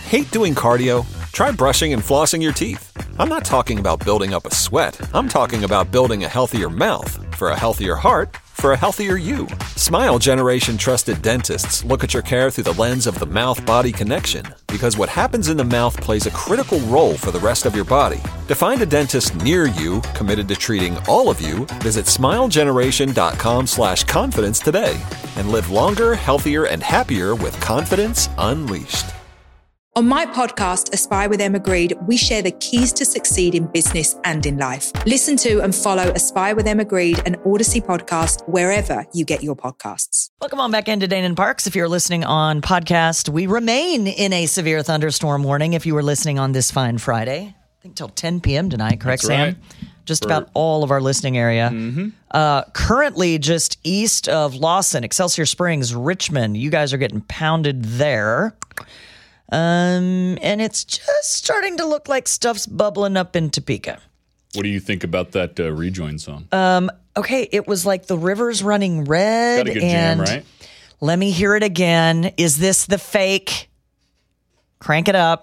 Hate doing cardio? Try brushing and flossing your teeth. I'm not talking about building up a sweat. I'm talking about building a healthier mouth for a healthier heart for a healthier you. Smile Generation trusted dentists look at your care through the lens of the mouth-body connection, because what happens in the mouth plays a critical role for the rest of your body. To find a dentist near you committed to treating all of you, visit smilegeneration.com/confidence today and live longer, healthier, and happier with confidence unleashed. On my podcast, Aspire with Emma Grede, we share the keys to succeed in business and in life. Listen to and follow Aspire with Emma Grede, an Odyssey podcast, wherever you get your podcasts. Welcome on back into Dane and Parks. If you're listening on podcast, we remain in a severe thunderstorm warning if you were listening on this fine Friday. I think till 10 p.m. tonight, correct, That's Sam? right. Just about all of our listening area. Currently just east of Lawson, Excelsior Springs, Richmond. You guys are getting pounded there. And it's just starting to look like stuff's bubbling up in Topeka. What do you think about that rejoin song? Okay, it was like the river's running red. Got a good jam, right? Let me hear it again. Is this the fake? Crank it up.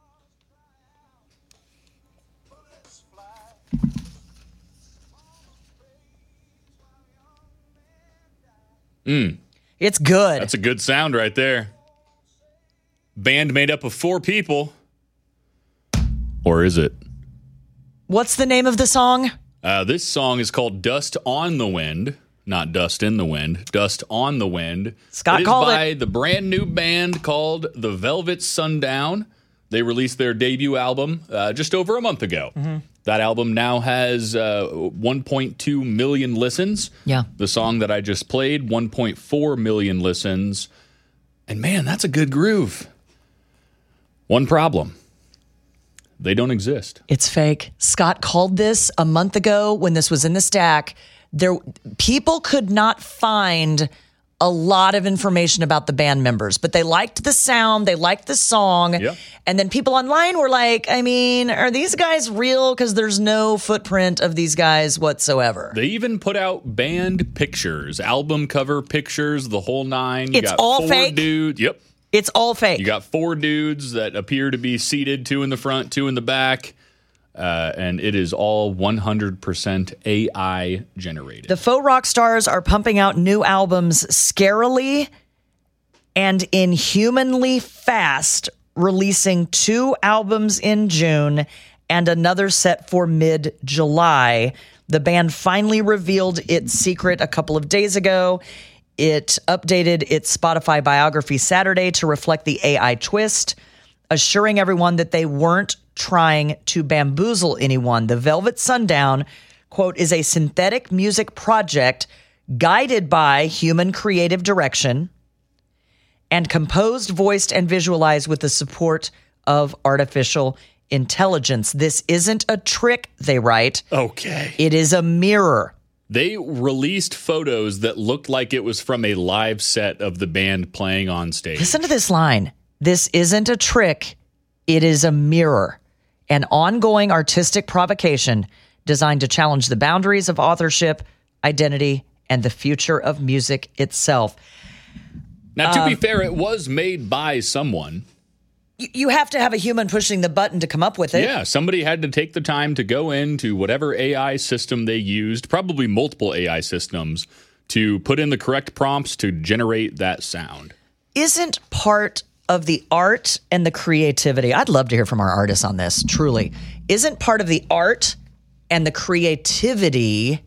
It's good. That's a good sound right there. Band made up of 4 people. Or is it? What's the name of the song? This song is called Dust on the Wind. Not Dust in the Wind. Dust on the Wind. Scott it is called by it. the brand new band called The Velvet Sundown. They released their debut album just over a month ago. That album now has 1.2 million listens. Yeah. The song that I just played, 1.4 million listens. And man, that's a good groove. One problem. They don't exist. It's fake. Scott called this a month ago when this was in the stack. People could not find a lot of information about the band members, but they liked the sound, they liked the song. Yeah. And then people online were like, I mean, are these guys real? Because there's no footprint of these guys whatsoever. They even put out band pictures, album cover pictures, the whole nine. It's all 4 fake? dudes. Yep. It's all fake. You got 4 dudes that appear to be seated, 2 in the front, 2 in the back. And it is all 100% AI generated. The faux rock stars are pumping out new albums scarily and inhumanly fast, releasing 2 albums in June and another set for mid-July. The band finally revealed its secret a couple of days ago. It updated its Spotify biography Saturday to reflect the AI twist, assuring everyone that they weren't trying to bamboozle anyone. The Velvet Sundown, quote, is a synthetic music project guided by human creative direction and composed, voiced, and visualized with the support of artificial intelligence. This isn't a trick, they write. Okay. It is a mirror. They released photos that looked like it was from a live set of the band playing on stage. Listen to this line. This isn't a trick. It is a mirror. An ongoing artistic provocation designed to challenge the boundaries of authorship, identity, and the future of music itself. Now, to be fair, it was made by someone. You have to have a human pushing the button to come up with it. Yeah, somebody had to take the time to go into whatever AI system they used, probably multiple AI systems, to put in the correct prompts to generate that sound. Isn't part of the art and the creativity, I'd love to hear from our artists on this, truly, isn't part of the art and the creativity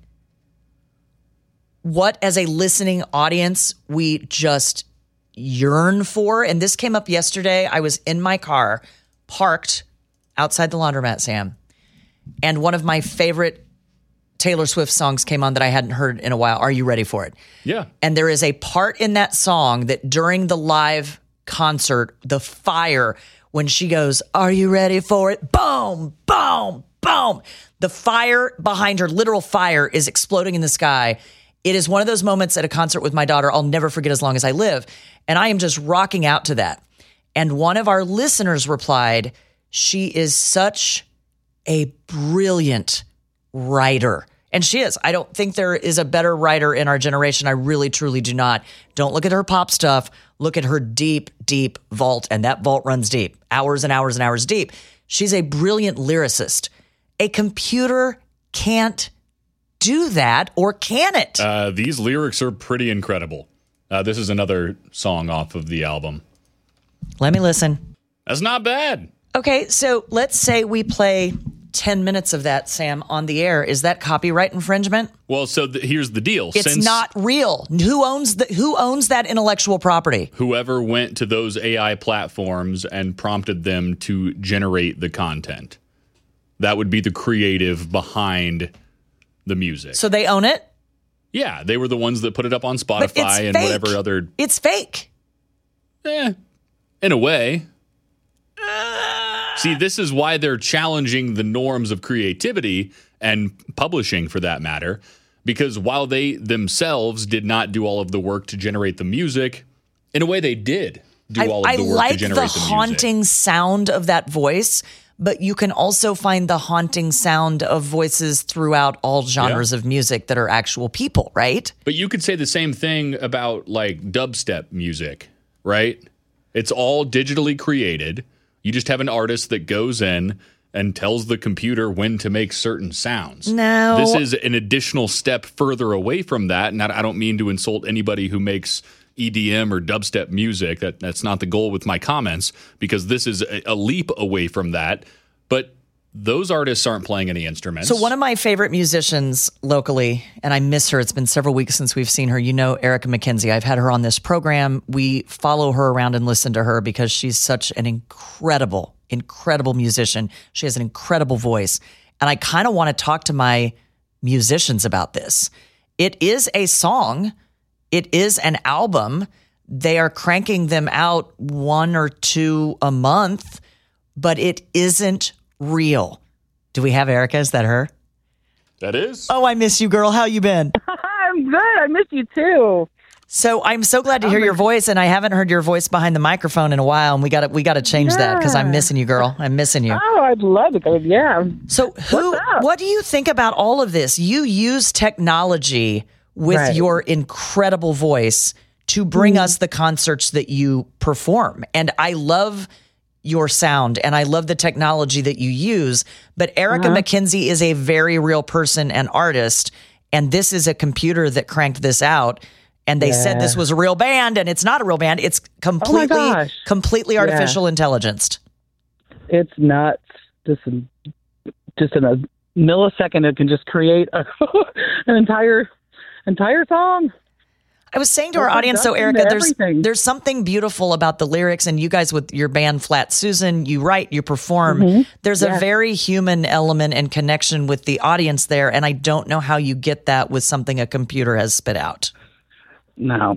what, as a listening audience, we just yearn for? And this came up yesterday. I was in my car, parked outside the laundromat, Sam, and one of my favorite Taylor Swift songs came on that I hadn't heard in a while. Are you ready for it? Yeah. And there is a part in that song that during the live concert, the fire, when she goes, "Are you ready for it?" Boom, boom, boom. The fire behind her, literal fire, is exploding in the sky. It is one of those moments at a concert with my daughter I'll never forget as long as I live. And I am just rocking out to that. And one of our listeners replied, she is such a brilliant writer. And she is. I don't think there is a better writer in our generation. I really, truly do not. Don't look at her pop stuff. Look at her deep, deep vault. And that vault runs deep, hours and hours and hours deep. She's a brilliant lyricist. A computer can't do that, or can it? These lyrics are pretty incredible. This is another song off of the album. Let me listen. That's not bad. Okay, so let's say we play 10 minutes of that, Sam, on the air. Is that copyright infringement? Well, so here's the deal. It's not real. Who owns that intellectual property? Whoever went to those AI platforms and prompted them to generate the content. That would be the creative behind the music. So they own it? Yeah, they were the ones that put it up on Spotify and whatever other... It's fake. In a way. See, this is why they're challenging the norms of creativity and publishing, for that matter, because while they themselves did not do all of the work to generate the music, in a way they did do all of the work to generate the music. I like the haunting sound of that voice, but you can also find the haunting sound of voices throughout all genres of music that are actual people, right? But you could say the same thing about like dubstep music, right? It's all digitally created. You just have an artist that goes in and tells the computer when to make certain sounds. No. This is an additional step further away from that. And I don't mean to insult anybody who makes EDM or dubstep music. That's not the goal with my comments, because this is a leap away from that. But those artists aren't playing any instruments. So one of my favorite musicians locally, and I miss her. It's been several weeks since we've seen her. You know, Erica McKenzie. I've had her on this program. We follow her around and listen to her because she's such an incredible, incredible musician. She has an incredible voice. And I kind of want to talk to my musicians about this. It is a song. It is an album. They are cranking them out 1 or 2 a month, but it isn't real. Do we have Erica? Is that her? That is. Oh, I miss you, girl. How you been? I'm good. I miss you too. So I'm so glad to hear your voice, and I haven't heard your voice behind the microphone in a while, and we got to change that because I'm missing you, girl. I'm missing you. Oh, I'd love it. Yeah. So what do you think about all of this? You use technology with your incredible voice to bring us the concerts that you perform, and I love your sound, and I love the technology that you use. But Erica McKenzie is a very real person and artist, and this is a computer that cranked this out. And they said this was a real band, and it's not a real band. It's completely artificial intelligence. It's nuts. Just in a millisecond, it can just create an entire song. I was saying to our audience, so Erica, there's something beautiful about the lyrics, and you guys with your band Flat Susan, you write, you perform. There's a very human element and connection with the audience there, and I don't know how you get that with something a computer has spit out. No,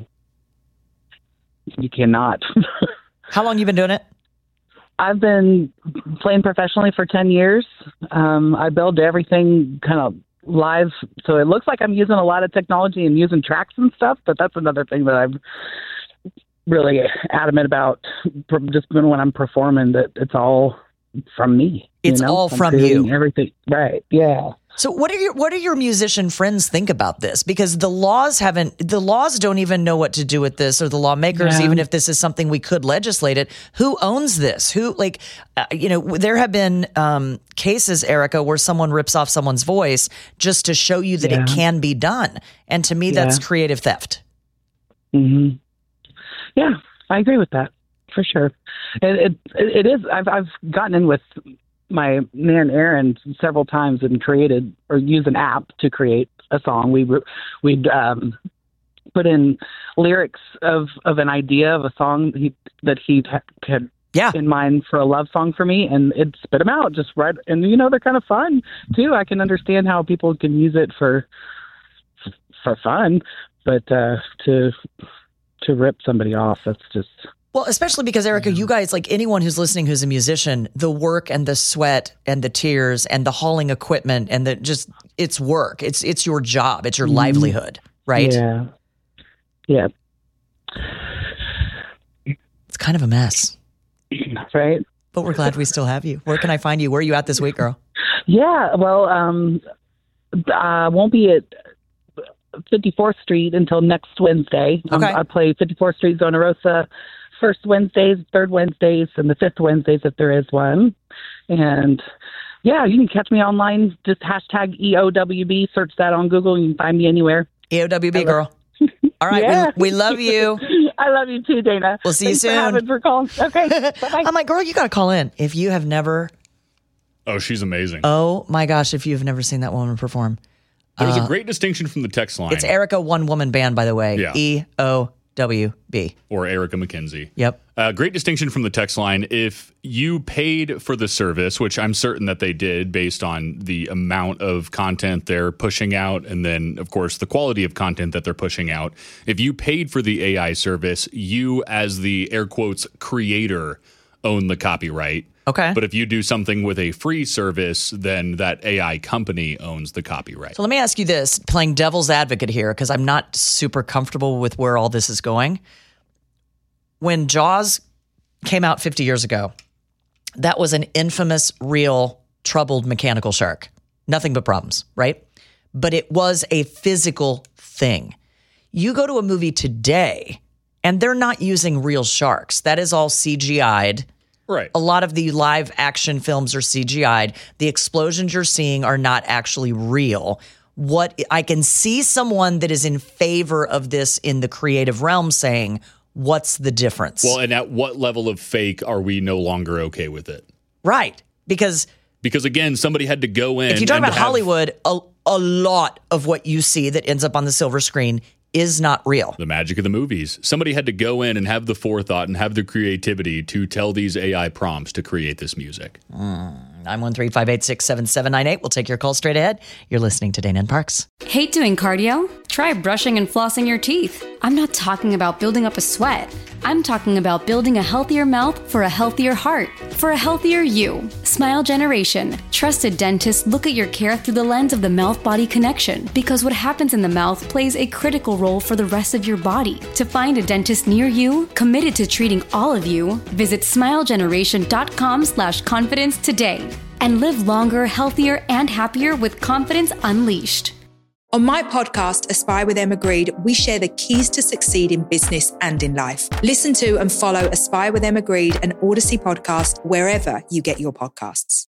you cannot. How long you been doing it? I've been playing professionally for 10 years. I build everything kind of live, so it looks like I'm using a lot of technology and using tracks and stuff, but that's another thing that I'm really adamant about, just when I'm performing, that it's all from me. It's all from you. Everything, right, yeah. So what do your musician friends think about this? Because the laws don't even know what to do with this, or the lawmakers, even if this is something we could legislate it. Who owns this? There have been cases, Erica, where someone rips off someone's voice just to show you that it can be done. And to me, that's creative theft. Mm-hmm. Yeah, I agree with that for sure. It is. I've gotten in with my man Aaron several times and created or used an app to create a song. We'd put in lyrics of an idea of a song that he had in mind for a love song for me, and it spit them out just right. And they're kind of fun too. I can understand how people can use it for fun, but to rip somebody off, that's just. Well, especially because, Erica, you guys, like anyone who's listening who's a musician, the work and the sweat and the tears and the hauling equipment and it's work. It's your job. It's your livelihood, right? Yeah. Yeah. It's kind of a mess. Right. But we're glad we still have you. Where can I find you? Where are you at this week, girl? Yeah. Well, Won't be at 54th Street until next Wednesday. Okay. I play 54th Street, Zona Rosa, first Wednesdays, third Wednesdays, and the fifth Wednesdays if there is one. And yeah, you can catch me online. Just hashtag EOWB. Search that on Google. You can find me anywhere. EOWB, girl. All right. Yeah. We love you. I love you too, Dana. We'll see you soon. Thanks for calling. Okay. Bye-bye. I'm like, girl, you got to call in. If you have never, Oh, she's amazing. oh my gosh, if you've never seen that woman perform. There was a great distinction from the text line. It's Erica One Woman Band, by the way. Yeah. EOWB. Or Erica McKenzie. Yep. Great distinction from the text line. If you paid for the service, which I'm certain that they did based on the amount of content they're pushing out, and then, of course, the quality of content that they're pushing out, if you paid for the AI service, you, as the air quotes creator, own the copyright. Okay. But if you do something with a free service, then that AI company owns the copyright. So let me ask you this, playing devil's advocate here, because I'm not super comfortable with where all this is going. When Jaws came out 50 years ago, that was an infamous, real, troubled mechanical shark. Nothing but problems, right? But it was a physical thing. You go to a movie today, and they're not using real sharks. That is all CGI'd. Right. A lot of the live action films are CGI'd. The explosions you're seeing are not actually real. What I can see someone that is in favor of this in the creative realm saying, what's the difference? Well, and at what level of fake are we no longer okay with it? Right. Because again, somebody had to go in. if you talk and about Hollywood, a lot of what you see that ends up on the silver screen is not real. The magic of the movies. Somebody had to go in and have the forethought and have the creativity to tell these AI prompts to create this music. 913-586-7798. We'll take your call straight ahead. You're listening to Dana and Parks. Hate doing cardio? Try brushing and flossing your teeth. I'm not talking about building up a sweat. I'm talking about building a healthier mouth for a healthier heart, for a healthier you. Smile Generation. Trusted dentists look at your care through the lens of the mouth-body connection, because what happens in the mouth plays a critical role for the rest of your body. To find a dentist near you, committed to treating all of you, visit smilegeneration.com/confidence today. And live longer, healthier, and happier with confidence unleashed. On my podcast, Aspire with Emma Grede, we share the keys to succeed in business and in life. Listen to and follow Aspire with Emma Grede, an Odyssey podcast, wherever you get your podcasts.